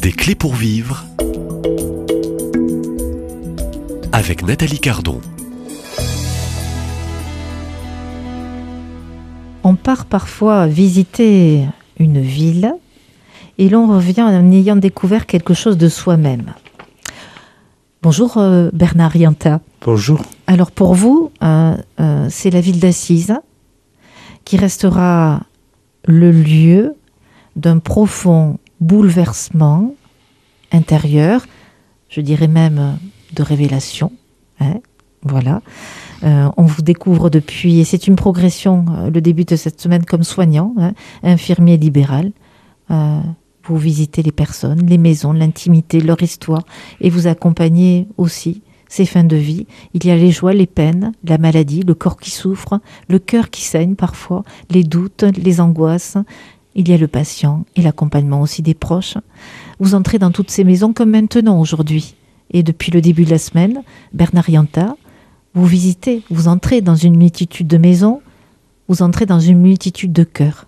Des clés pour vivre avec Nathalie Cardon. On part parfois visiter une ville et l'on revient en ayant découvert quelque chose de soi-même. Bonjour Bernard Rianta. Bonjour. Alors pour vous, c'est la ville d'Assise qui restera le lieu d'un profond bouleversement intérieur, je dirais même de révélation. Voilà. On vous découvre depuis, et c'est une progression, le début de cette semaine comme soignant, infirmier libéral. Vous visitez les personnes, les maisons, l'intimité, leur histoire, et vous accompagnez aussi ces fins de vie. Il y a les joies, les peines, la maladie, le corps qui souffre, le cœur qui saigne parfois, les doutes, les angoisses. Il y a le patient et l'accompagnement aussi des proches. Vous entrez dans toutes ces maisons comme maintenant aujourd'hui. Et depuis le début de la semaine, Bernard Rianta, vous visitez, vous entrez dans une multitude de maisons, vous entrez dans une multitude de cœurs.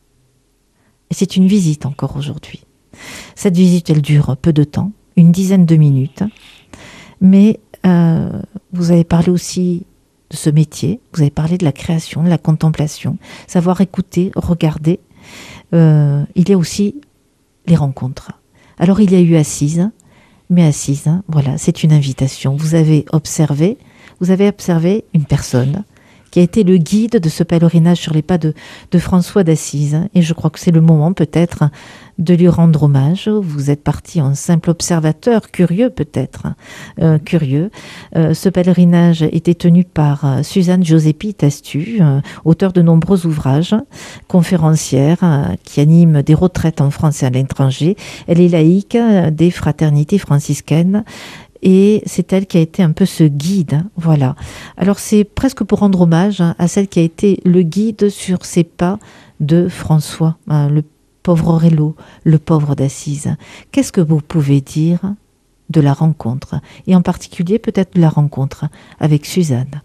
Et c'est une visite encore aujourd'hui. Cette visite, elle dure peu de temps, une dizaine de minutes. Mais vous avez parlé aussi de ce métier, vous avez parlé de la création, de la contemplation, savoir écouter, regarder. Il y a aussi les rencontres. Alors il y a eu Assise, mais Assise, voilà, c'est une invitation. Vous avez observé une personne qui a été le guide de ce pèlerinage sur les pas de François d'Assise. Et je crois que c'est le moment peut-être de lui rendre hommage. Vous êtes parti en simple observateur, curieux peut-être, curieux. Ce pèlerinage était tenu par Suzanne Giuseppi Tastu, auteure de nombreux ouvrages, conférencière qui anime des retraites en France et à l'étranger. Elle est laïque des fraternités franciscaines. Et c'est elle qui a été un peu ce guide, voilà. Alors c'est presque pour rendre hommage à celle qui a été le guide sur ces pas de François, le pauvre Aurelio, le pauvre d'Assise. Qu'est-ce que vous pouvez dire de la rencontre, et en particulier peut-être de la rencontre avec Suzanne?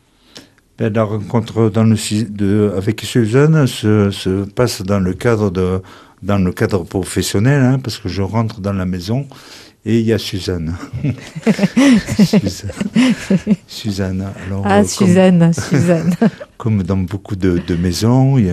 La rencontre avec Suzanne se passe dans le cadre professionnel, parce que je rentre dans la maison. Et il y a Suzanne. Suzanne. Alors, Suzanne. Comme dans beaucoup de maisons, il y a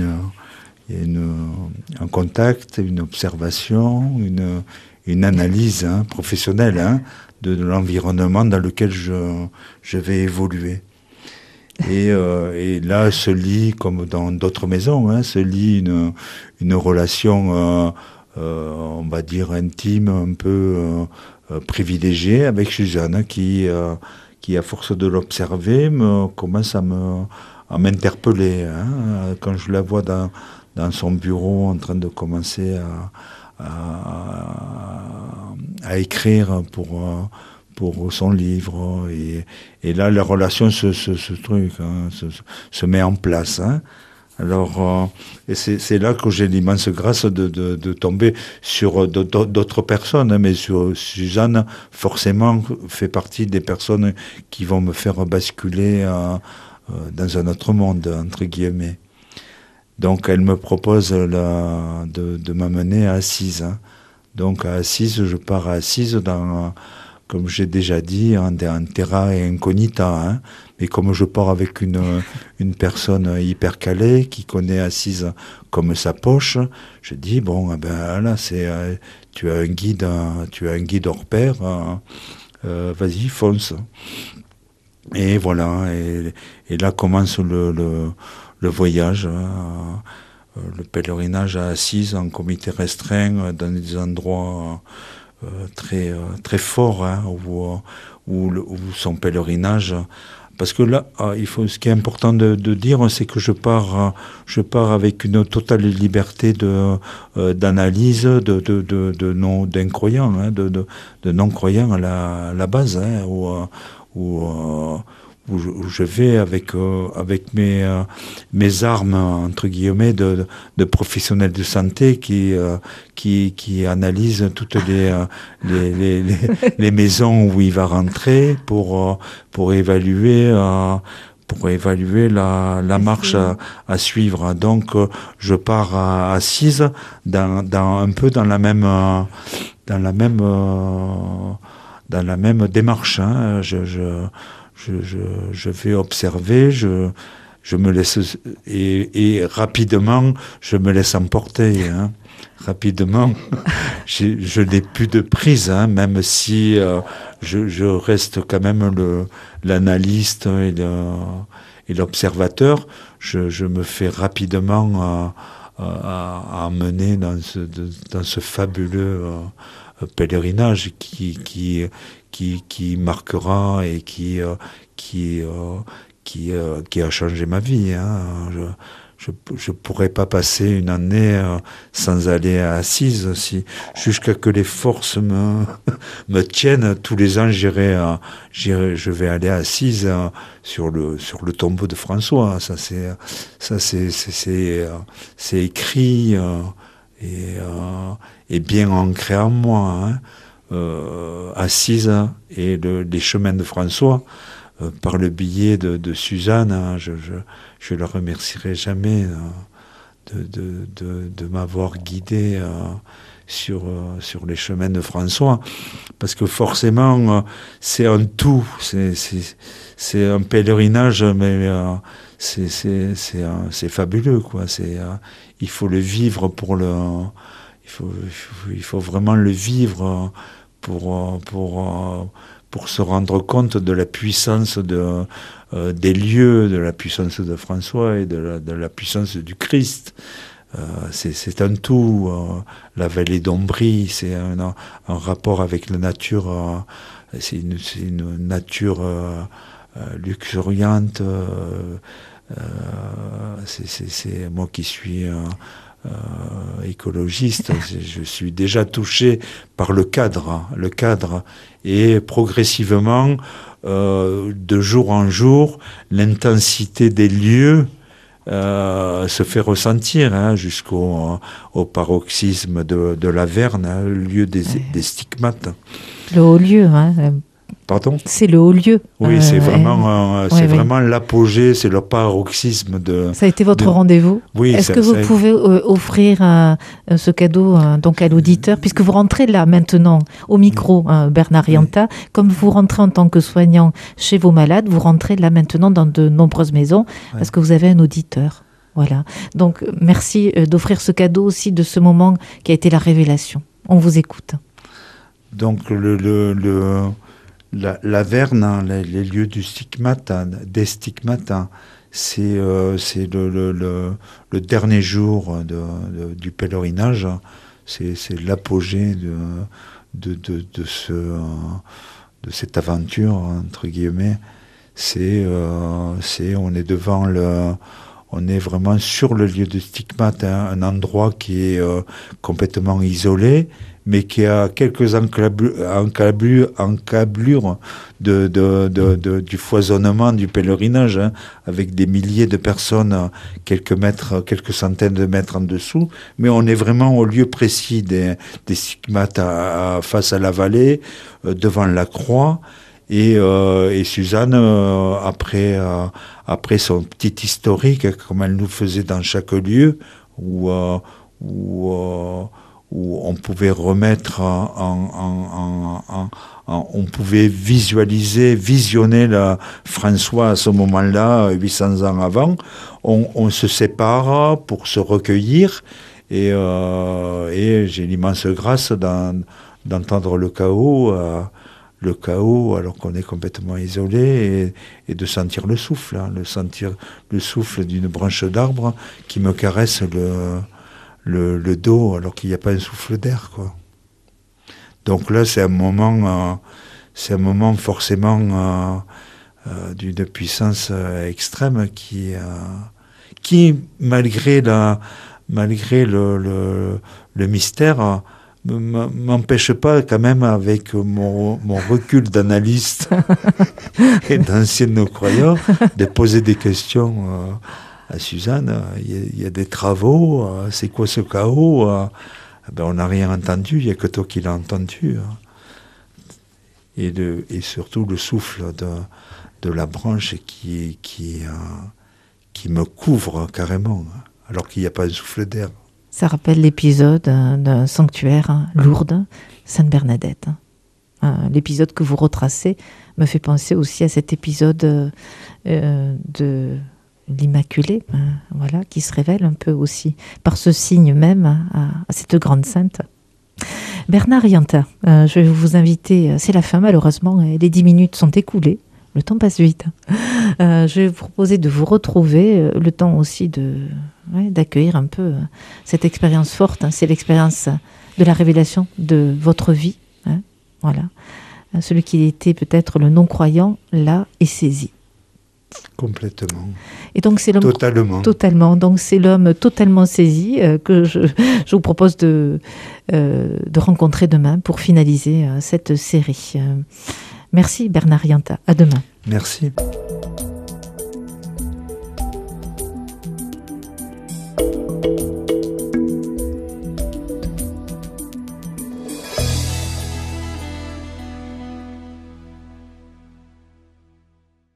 un contact, une observation, une analyse professionnelle de l'environnement dans lequel je vais évoluer. Et là se lie, comme dans d'autres maisons, se lie une relation on va dire intime, un peu privilégiée avec Suzanne, qui à force de l'observer commence à m'interpeller. Quand je la vois dans son bureau en train de commencer à écrire pour son livre, et là la relation se met en place. Alors, et c'est là que j'ai l'immense grâce de tomber sur d'autres personnes, mais sur Suzanne, forcément, fait partie des personnes qui vont me faire basculer dans un autre monde, entre guillemets. Donc, elle me propose de m'amener à Assise. Donc, à Assise, je pars à Assise comme j'ai déjà dit, en terra incognita. Mais comme je pars avec une personne hyper calée, qui connaît Assise comme sa poche, je dis, là, tu as un guide hors pair, vas-y, fonce. Et voilà, et là commence le voyage, le pèlerinage à Assise en comité restreint, dans des endroits très fort, où son pèlerinage, parce que là, ce qui est important de dire, c'est que je pars avec une totale liberté d'analyse d'incroyants, de non-croyants à la base, où je vais avec mes armes, entre guillemets, de professionnels de santé qui analysent toutes les maisons où il va rentrer pour évaluer pour évaluer la marche à suivre. Donc, je pars à Assise un peu dans la même démarche. Hein. Je vais observer, je me laisse et rapidement je me laisse emporter. Hein. Rapidement, je n'ai plus de prise, hein, même si je reste quand même l'analyste et l'observateur. Je me fais rapidement emmener dans ce fabuleux pèlerinage qui marquera et qui a changé ma vie. Hein. Je pourrais pas passer une année sans aller à Assise. Si jusqu'à que les forces me tiennent, tous les ans je vais aller à Assise sur le tombeau de François. Ça c'est écrit et bien ancré en moi. Hein. Assise et les chemins de François. Par le biais de Suzanne, hein, je la remercierai jamais de m'avoir guidé sur les chemins de François, parce que forcément c'est un tout, c'est un pèlerinage, mais c'est fabuleux, quoi. Il faut le vivre il faut vraiment le vivre pour se rendre compte de la puissance des lieux, de la puissance de François et de la puissance du Christ. C'est un tout. La vallée d'Ombrie, c'est un rapport avec la nature. C'est une nature luxuriante. C'est moi qui suis écologiste, je suis déjà touché par le cadre, et progressivement, de jour en jour, l'intensité des lieux se fait ressentir, hein, jusqu'au paroxysme de l'Averne, hein, le lieu des stigmates. Le haut lieu, hein. Pardon ? C'est le haut lieu. Oui, c'est vraiment l'apogée, c'est le paroxysme de... Ça a été votre rendez-vous ? Oui. Est-ce que vous pouvez offrir ce cadeau donc à l'auditeur, puisque vous rentrez là maintenant au micro, Bernard Rianta, comme vous rentrez en tant que soignant chez vos malades, vous rentrez là maintenant dans de nombreuses maisons, parce que vous avez un auditeur. Voilà. Donc merci d'offrir ce cadeau aussi de ce moment qui a été la révélation. On vous écoute. Donc l'Averne, les lieux des stigmates, c'est le dernier jour du pèlerinage. C'est l'apogée de cette aventure, entre guillemets. On est vraiment sur le lieu de stigmate, hein, un endroit qui est complètement isolé, mais qui a quelques encablures du foisonnement du pèlerinage, hein, avec des milliers de personnes, quelques centaines de mètres en dessous, mais on est vraiment au lieu précis des stigmates face à la vallée, devant la croix. Et Suzanne, après son petit historique, comme elle nous faisait dans chaque lieu, où on pouvait remettre on pouvait visionner François à ce moment-là, 800 ans avant. On se sépare pour se recueillir, et j'ai l'immense grâce d'entendre le chaos alors qu'on est complètement isolé, et de sentir le souffle, hein, sentir le souffle d'une branche d'arbre qui me caresse le dos, alors qu'il n'y a pas un souffle d'air, quoi. Donc là, c'est un moment forcément d'une puissance extrême qui malgré le mystère, m'empêche pas quand même, avec mon recul d'analyste et d'ancien croyant, de poser des questions à Suzanne. Il y a des travaux, c'est quoi ce chaos? On n'a rien entendu, il n'y a que toi qui l'as entendu. Et surtout le souffle la branche qui me couvre carrément, alors qu'il n'y a pas un souffle d'air. Ça rappelle l'épisode d'un sanctuaire, Lourdes, Sainte-Bernadette. L'épisode que vous retracez me fait penser aussi à cet épisode de l'Immaculée, voilà, qui se révèle un peu aussi par ce signe même à cette grande sainte. Bernard Yanta, je vais vous inviter, c'est la fin malheureusement, les 10 minutes sont écoulées, le temps passe vite. Je vais vous proposer de vous retrouver, le temps aussi d'accueillir un peu cette expérience forte, c'est l'expérience de la révélation de votre vie, voilà. Celui qui était peut-être le non-croyant, là, est saisi. Complètement. Et donc c'est l'homme totalement. Donc c'est l'homme totalement saisi que je vous propose de rencontrer demain pour finaliser cette série. Merci Bernard Yanta. À demain. Merci.